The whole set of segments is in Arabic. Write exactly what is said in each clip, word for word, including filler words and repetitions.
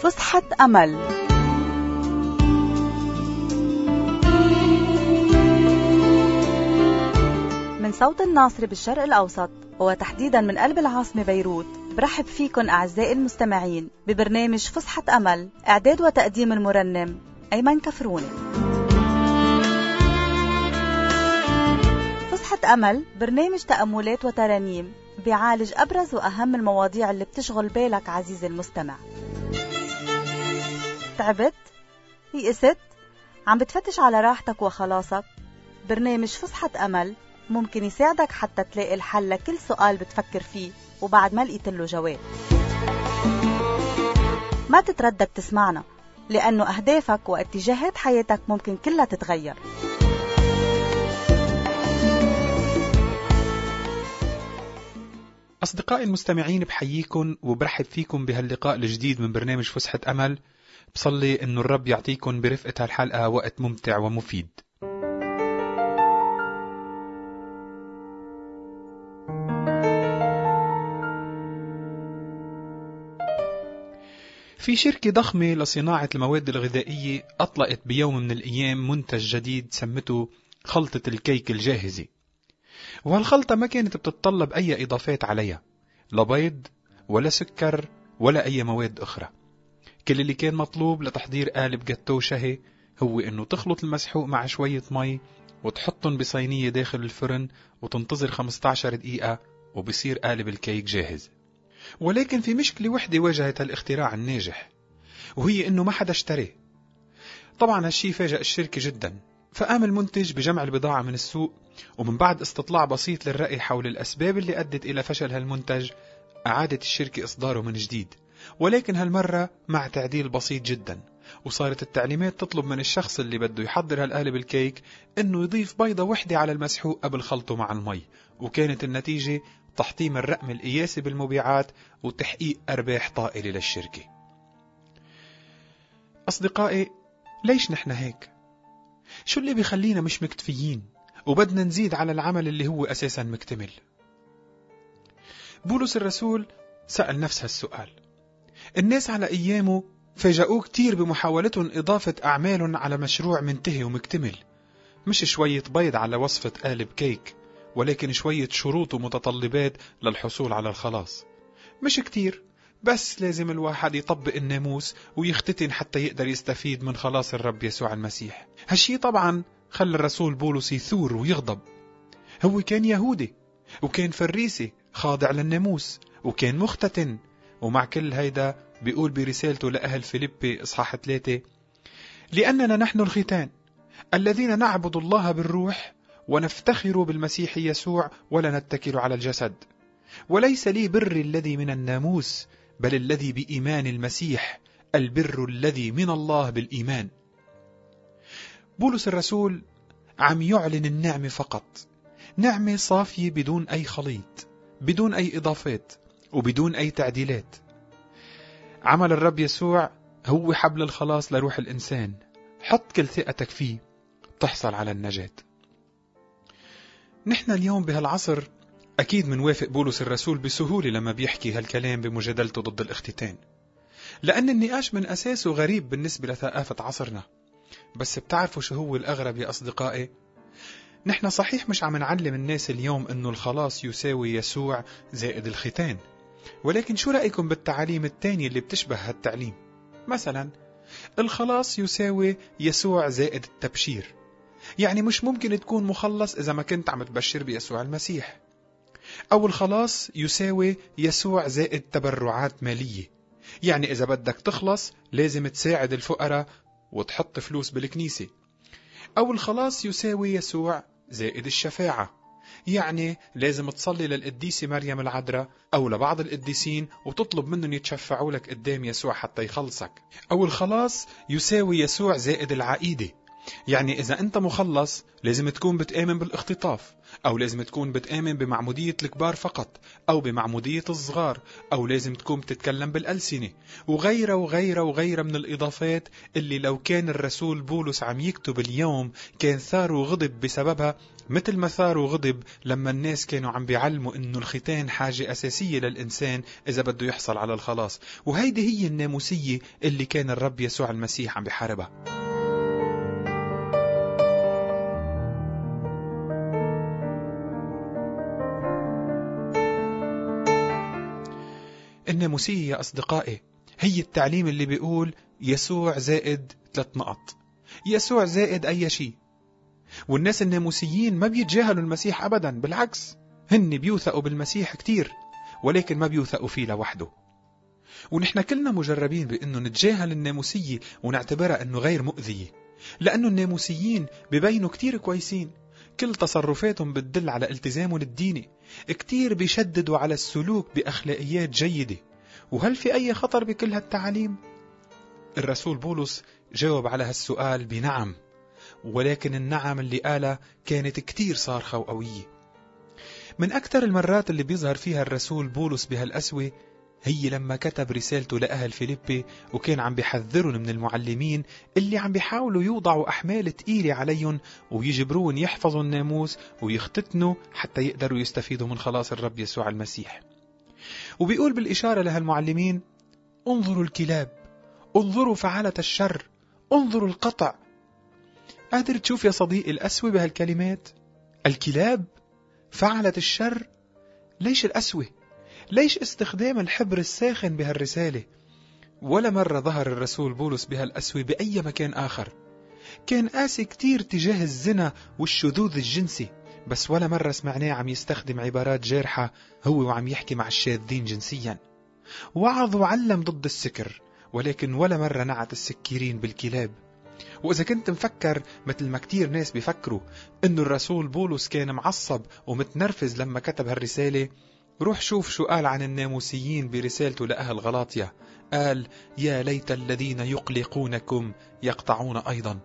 فسحة أمل. من صوت الناصري بالشرق الأوسط وتحديدا من قلب العاصمة بيروت، برحب فيكن أعزائي المستمعين ببرنامج فسحة أمل، إعداد وتقديم المرنم أيمن كفروني. فسحة أمل برنامج تأملات وترانيم بيعالج أبرز وأهم المواضيع اللي بتشغل بالك عزيزي المستمع. تعبت؟ يئست؟ عم بتفتش على راحتك وخلاصك؟ برنامج فسحة أمل ممكن يساعدك حتى تلاقي الحل لكل سؤال بتفكر فيه وبعد ما لقيت له جواب. ما تتردد تسمعنا، لأنه أهدافك واتجاهات حياتك ممكن كلها تتغير. أصدقائي المستمعين، بحييكم وبرحب فيكم بهاللقاء الجديد من برنامج فسحة أمل. بصلي إنه الرب يعطيكم برفقة هالحلقة وقت ممتع ومفيد. في شركة ضخمة لصناعة المواد الغذائية أطلقت بيوم من الأيام منتج جديد سمته خلطة الكيك الجاهزة. وهالخلطة ما كانت بتتطلب أي إضافات عليها، لا بيض ولا سكر ولا أي مواد أخرى. كل اللي كان مطلوب لتحضير قالب جاتو شهي هو إنه تخلط المسحوق مع شوية مي وتحطهم بصينية داخل الفرن وتنتظر خمسة عشر دقيقة وبصير قالب الكيك جاهز. ولكن في مشكلة وحدة واجهت هالاختراع الناجح، وهي إنه ما حدا اشتريه. طبعا هالشي فاجأ الشركة جدا، فقام المنتج بجمع البضاعة من السوق، ومن بعد استطلاع بسيط للرأي حول الأسباب اللي أدت إلى فشل هالمنتج أعادت الشركة إصداره من جديد، ولكن هالمرة مع تعديل بسيط جدا. وصارت التعليمات تطلب من الشخص اللي بده يحضر هالقالب الكيك إنه يضيف بيضة وحدة على المسحوق قبل خلطه مع المي، وكانت النتيجة تحطيم الرقم القياسي بالمبيعات وتحقيق أرباح طائلة للشركة. أصدقائي، ليش نحن هيك؟ شو اللي بيخلينا مش مكتفيين وبدنا نزيد على العمل اللي هو أساسا مكتمل؟ بولس الرسول سأل نفس هالسؤال. الناس على أيامه فاجأوه كتير بمحاولتهم إضافة أعمال على مشروع منتهي ومكتمل، مش شوية بيض على وصفة قالب كيك، ولكن شوية شروط ومتطلبات للحصول على الخلاص. مش كتير، بس لازم الواحد يطبق الناموس ويختتن حتى يقدر يستفيد من خلاص الرب يسوع المسيح. هالشي طبعا خلى الرسول بولس يثور ويغضب. هو كان يهودي وكان فريسي خاضع للناموس وكان مختتن، ومع كل هيدا بيقول برسالته لأهل فيليبي إصحاح ثلاثة: لأننا نحن الختان الذين نعبد الله بالروح ونفتخر بالمسيح يسوع ولا نتكل على الجسد، وليس لي بر الذي من الناموس بل الذي بإيمان المسيح، البر الذي من الله بالإيمان. بولس الرسول عم يعلن النعمة فقط، نعمة صافية بدون أي خليط، بدون أي إضافات وبدون أي تعديلات. عمل الرب يسوع هو حبل الخلاص لروح الإنسان، حط كل ثقتك فيه تحصل على النجاة. نحن اليوم بهالعصر أكيد منوافق بولس الرسول بسهولة لما بيحكي هالكلام بمجادلته ضد الاختتان، لأن النقاش من أساسه غريب بالنسبة لثقافة عصرنا. بس بتعرفوا شو هو الأغرب يا أصدقائي؟ نحن صحيح مش عم نعلم الناس اليوم أنه الخلاص يساوي يسوع زائد الختان، ولكن شو رأيكم بالتعاليم التانية اللي بتشبه هالتعليم؟ مثلا الخلاص يساوي يسوع زائد التبشير، يعني مش ممكن تكون مخلص إذا ما كنت عم تبشر بيسوع المسيح. أو الخلاص يساوي يسوع زائد تبرعات مالية، يعني إذا بدك تخلص لازم تساعد الفقراء وتحط فلوس بالكنيسة. أو الخلاص يساوي يسوع زائد الشفاعة، يعني لازم تصلي للقديسة مريم العذراء أو لبعض القديسين وتطلب منهم يتشفعوا لك قدام يسوع حتى يخلصك. أو الخلاص يساوي يسوع زائد العقيدة، يعني إذا أنت مخلص لازم تكون بتآمن بالاختطاف، أو لازم تكون بتآمن بمعمودية الكبار فقط، أو بمعمودية الصغار، أو لازم تكون بتتكلم بالألسنة، وغيره وغيره وغيره من الإضافات اللي لو كان الرسول بولس عم يكتب اليوم كان ثار وغضب بسببها، مثل ما ثار وغضب لما الناس كانوا عم بيعلموا إنه الختان حاجة أساسية للإنسان إذا بده يحصل على الخلاص. وهيدي هي الناموسية اللي كان الرب يسوع المسيح عم بيحاربها. الناموسية يا أصدقائي هي التعليم اللي بيقول يسوع زائد ثلاث نقط، يسوع زائد أي شيء. والناس الناموسيين ما بيتجاهلوا المسيح أبدا، بالعكس هن بيوثقوا بالمسيح كتير، ولكن ما بيوثقوا فيه لوحده. ونحن كلنا مجربين بأنه نتجاهل الناموسية ونعتبرها أنه غير مؤذية، لأنه الناموسيين ببينوا كتير كويسين، كل تصرفاتهم بتدل على التزامهم الديني، كتير بيشددوا على السلوك بأخلاقيات جيدة. وهل في أي خطر بكل هالتعاليم؟ الرسول بولس جاوب على هالسؤال بنعم، ولكن النعم اللي قالها كانت كتير صارخة وقوية. من أكثر المرات اللي بيظهر فيها الرسول بولس بهالأسوة هي لما كتب رسالته لأهل فيليبي، وكان عم بيحذرون من المعلمين اللي عم بيحاولوا يوضعوا أحمال تقيلة عليهم ويجبرون يحفظوا الناموس ويختتنوا حتى يقدروا يستفيدوا من خلاص الرب يسوع المسيح. وبيقول بالإشارة لهالمعلمين: انظروا الكلاب، انظروا فعالة الشر، انظروا القطع. قادر تشوف يا صديقي الأسوة بهالكلمات؟ الكلاب، فعلة الشر. ليش الأسوة؟ ليش استخدام الحبر الساخن بهالرسالة؟ ولا مرة ظهر الرسول بولس بهالأسوة بأي مكان آخر. كان قاسي كتير تجاه الزنا والشذوذ الجنسي، بس ولا مرة سمعناه عم يستخدم عبارات جارحة هو وعم يحكي مع الشاذين جنسيا. وعظ وعلم ضد السكر، ولكن ولا مرة نعت السكيرين بالكلاب. وإذا كنت مفكر مثل ما كتير ناس بيفكروا إنه الرسول بولس كان معصب ومتنرفز لما كتب هالرسالة، روح شوف شو قال عن الناموسيين برسالته لأهل غلاطيا. قال: يا ليت الذين يقلقونكم يقطعون أيضا.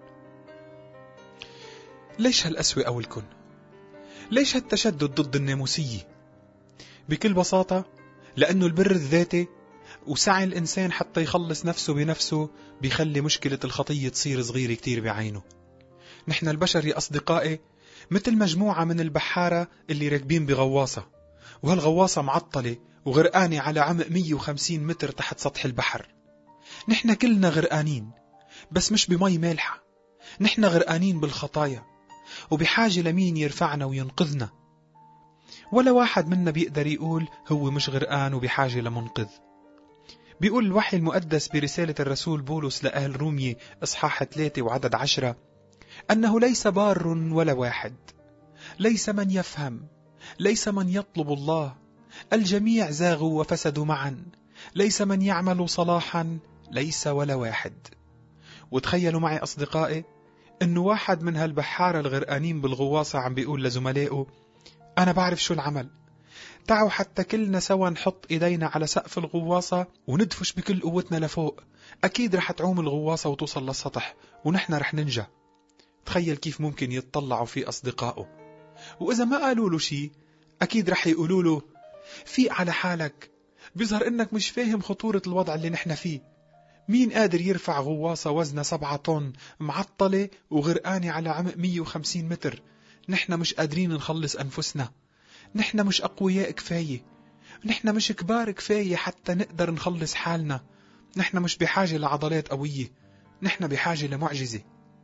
ليش هالأسوأ أولكن؟ ليش هالتشدد ضد الناموسية؟ بكل بساطة لأنه البر الذاتي وسعي الإنسان حتى يخلص نفسه بنفسه بيخلي مشكلة الخطية تصير صغيرة كتير بعينه. نحن البشر يا أصدقائي مثل مجموعة من البحارة اللي راكبين بغواصة، وهالغواصة معطلة وغرقانة على عمق مية وخمسين متر تحت سطح البحر. نحن كلنا غرقانين، بس مش بمي مالحة، نحن غرقانين بالخطايا وبحاجة لمين يرفعنا وينقذنا. ولا واحد منا بيقدر يقول هو مش غرقان وبحاجة لمنقذ. بيقول الوحي المقدس برسالة الرسول بولس لأهل رومية إصحاح ثلاثة وعدد عشرة: أنه ليس بار ولا واحد، ليس من يفهم، ليس من يطلب الله، الجميع زاغوا وفسدوا معا، ليس من يعمل صلاحا، ليس ولا واحد. وتخيلوا معي أصدقائي أنه واحد من هالبحارة الغرقانين بالغواصة عم بيقول لزملائه: أنا بعرف شو العمل، تعوا حتى كلنا سوا نحط إيدينا على سقف الغواصة وندفش بكل قوتنا لفوق، أكيد رح تعوم الغواصة وتوصل للسطح ونحن رح ننجى. تخيل كيف ممكن يتطلعوا في أصدقائه، وإذا ما قالوا له شي أكيد رح يقولوا له: فيق على حالك، بيظهر إنك مش فاهم خطورة الوضع اللي نحن فيه. مين قادر يرفع غواصة وزنها سبعة طن معطلة وغرقانة على عمق مية وخمسين متر؟ نحن مش قادرين نخلص أنفسنا، نحن مش أقوياء كفاية، نحن مش كبار كفاية حتى نقدر نخلص حالنا، نحن مش بحاجة لعضلات قوية، نحن بحاجة لمعجزة.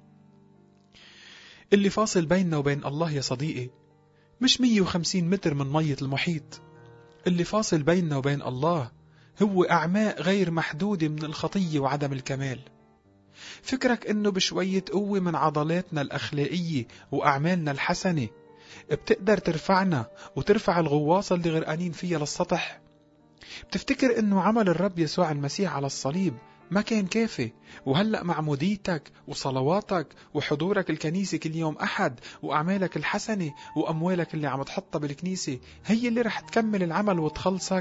اللي فاصل بيننا وبين الله يا صديقي مش مية وخمسين متر من مية المحيط، اللي فاصل بيننا وبين الله هو أعماق غير محدودة من الخطية وعدم الكمال. فكرك إنه بشوية قوة من عضلاتنا الأخلاقية وأعمالنا الحسنة بتقدر ترفعنا وترفع الغواصة اللي غرقانين فيها للسطح؟ بتفتكر إنه عمل الرب يسوع المسيح على الصليب ما كان كافي، وهلأ معموديتك وصلواتك وحضورك الكنيسة كل يوم أحد وأعمالك الحسنة وأموالك اللي عم تحطها بالكنيسة هي اللي رح تكمل العمل وتخلصك؟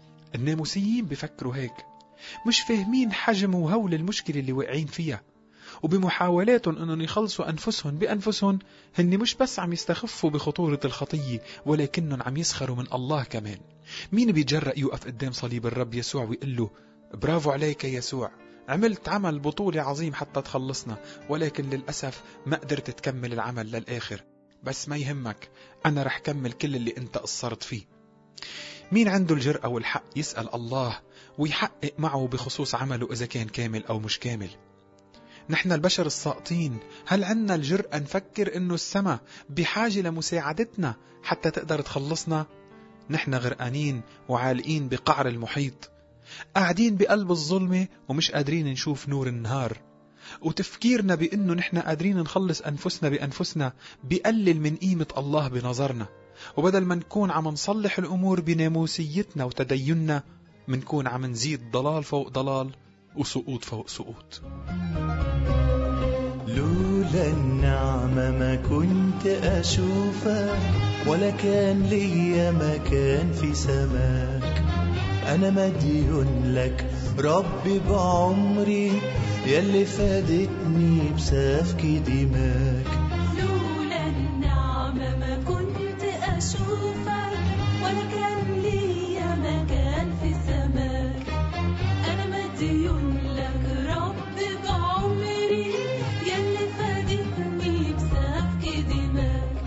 الناموسيين بفكروا هيك، مش فاهمين حجم وهول المشكلة اللي واقعين فيها، وبمحاولاتهم أنهم يخلصوا أنفسهم بأنفسهم هن مش بس عم يستخفوا بخطورة الخطية، ولكنهم عم يسخروا من الله كمان. مين بيتجرأ يوقف قدام صليب الرب يسوع ويقول له برافو عليك يا يسوع، عملت عمل بطولي عظيم حتى تخلصنا، ولكن للأسف ما قدرت تكمل العمل للآخر، بس ما يهمك، أنا رح كمل كل اللي أنت قصرت فيه. مين عنده الجرأة والحق يسأل الله ويحقق معه بخصوص عمله إذا كان كامل أو مش كامل؟ نحن البشر الساقطين هل عنا الجرأة نفكر إنه السماء بحاجة لمساعدتنا حتى تقدر تخلصنا؟ نحن غرقانين وعالقين بقعر المحيط، قاعدين بقلب الظلمة ومش قادرين نشوف نور النهار، وتفكيرنا بأنه نحن قادرين نخلص أنفسنا بأنفسنا بيقلل من قيمة الله بنظرنا، وبدل ما نكون عم نصلح الأمور بناموسيتنا وتديننا منكون عم نزيد ضلال فوق ضلال وسقوط فوق سقوط. لولا النعمة ما كنت أشوفك، ولا كان لي مكان في سماك. أنا مديون لك ربي بعمري، يلي فادتني بسفك دماك. لولا النعمة ما كنت أشوفك، ولا كان لي مكان في سماك. أنا مديون لك ربي بعمري، يلي فادتني بسفك دماك.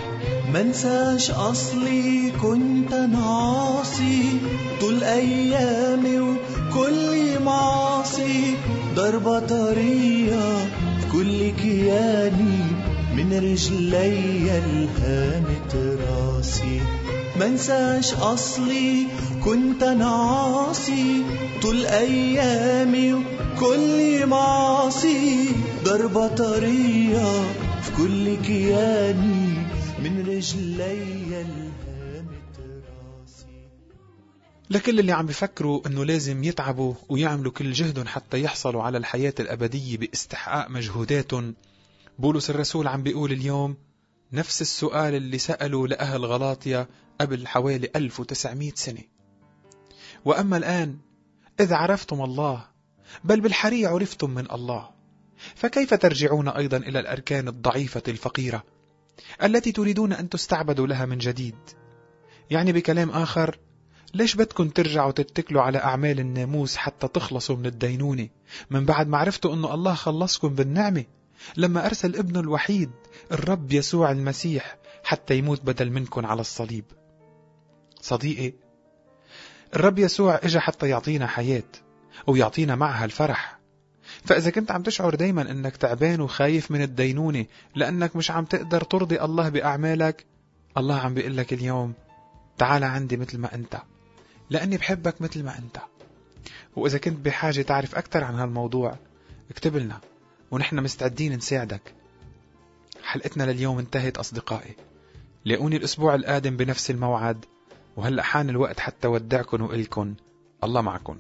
منساش أصلي كنت نعاصي طول أيامي وكل معاصي، ضربة طرية في كل كياني، من رجلي الهامت راسي. منساش أصلي كنت نعاصي طول أيامي وكل معاصي، ضربة طرية في كل كياني، من رجلي الهامت راسي. لكل اللي عم بيفكروا انه لازم يتعبوا ويعملوا كل جهدهم حتى يحصلوا على الحياة الأبدية باستحقاق مجهوداتهم، بولس الرسول عم بيقول اليوم نفس السؤال اللي سألوا لأهل غلاطيا قبل حوالي ألف وتسعمائة سنة. وأما الآن إذ عرفتم الله، بل بالحري عرفتم من الله، فكيف ترجعون أيضا إلى الأركان الضعيفة الفقيرة التي تريدون أن تستعبدوا لها من جديد؟ يعني بكلام آخر، ليش بدكم ترجعوا تتكلوا على أعمال الناموس حتى تخلصوا من الدينونة من بعد ما عرفتوا أنه الله خلصكم بالنعمة لما أرسل ابنه الوحيد الرب يسوع المسيح حتى يموت بدل منكم على الصليب؟ صديقي، الرب يسوع إجا حتى يعطينا حياة ويعطينا معها الفرح. فإذا كنت عم تشعر دايما أنك تعبان وخايف من الدينونة لأنك مش عم تقدر ترضي الله بأعمالك، الله عم بيقول لك اليوم تعال عندي مثل ما أنت، لأني بحبك مثل ما أنت. وإذا كنت بحاجة تعرف أكثر عن هالموضوع اكتب لنا ونحن مستعدين نساعدك. حلقتنا لليوم انتهت أصدقائي، لاقوني الأسبوع القادم بنفس الموعد، وهلأ حان الوقت حتى ودعكن وإلكن الله معكن.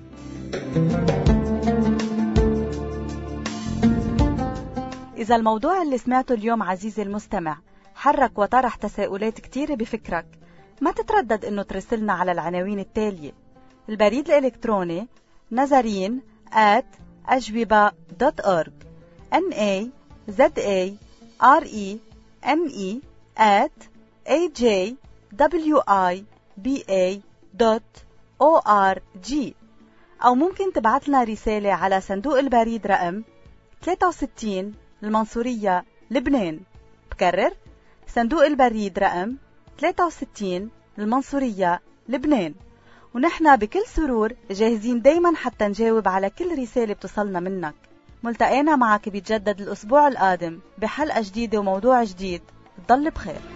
إذا الموضوع اللي سمعته اليوم عزيزي المستمع حرك وطرح تساؤلات كتيرة بفكرك، ما تتردد إنه ترسلنا على العناوين التالية: البريد الإلكتروني نزرين آت أجوبة دوت أورج، N A Z A R E N E at A J W I B A دوت O R G، أو ممكن تبعتلنا رسالة على صندوق البريد رقم ثلاثة وستين المنصورية لبنان. بكرر، صندوق البريد رقم ثلاثة وستين المنصورية لبنان. ونحن بكل سرور جاهزين دايما حتى نجاوب على كل رسالة بتصلنا منك. ملتقينا معك بيتجدد الأسبوع القادم بحلقة جديدة وموضوع جديد. ضل بخير.